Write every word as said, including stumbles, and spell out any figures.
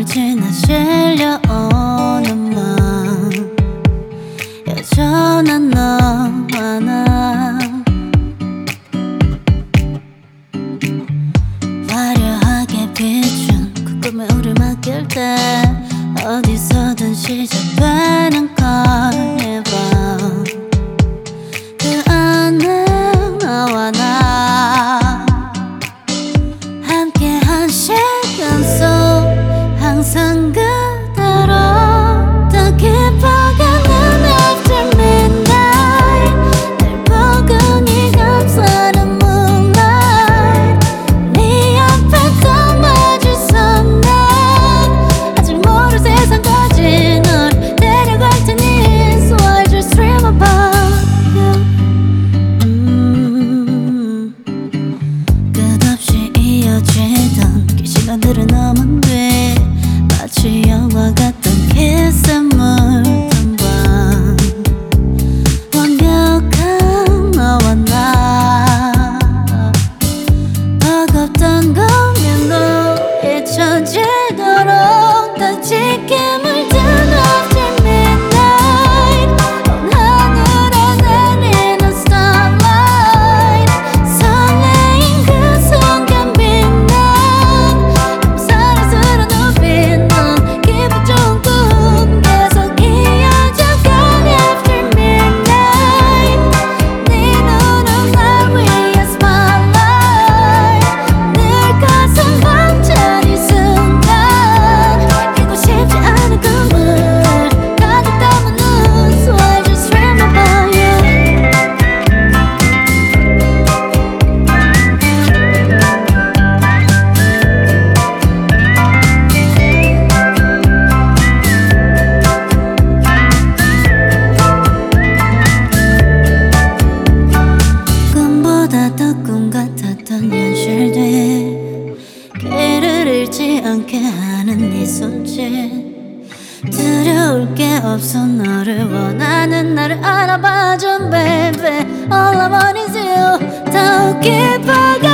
너를 지나 실려오는 맘 여전한 너와 나 화려하게 비춘 그 꿈에 우릴 맡길 때 어디서든 시작되는 카니발 그 안에 너와 나 함께한 시간 속 항상 그대로 더 깊어가는 after midnight 날 포근히 감싸는 moonlight 네 앞에서 마주선 난 아직 모를 세상까지 널 데려갈 테니 So I just dream about you 음, 끝없이 이어지던 그 시간들은 너만 돼 마치 영화 같던 키스에 물든 밤 완벽한 너와 나 버겁던 고민도 잊혀지도록 더 짙게 물든 after midnight 온 하늘에 내리는 starlight 설레인 그 순간 빛난 사랑스러운 눈빛 넌 기분 좋은 꿈 계속 이어져간 after midnight 네 눈은 날 위해 spotlight 늘 가슴 벅찬 이 순간 깨고 싶지 않은 꿈을 가득 담은 눈 So I just dream about you 꿈보다 더 꿈 같았던 현실들 길을 잃지 않게 하는 네 손짓 두려울 게 없어 너를 원하는 나를 알아봐준 baby All I want is you 더욱 깊어가